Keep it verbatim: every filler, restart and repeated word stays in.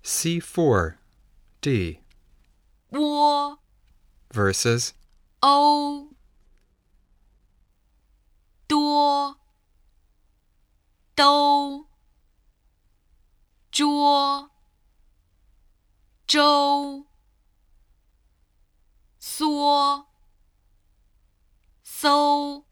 C four, D. 窝 versus 欧多都捉周缩搜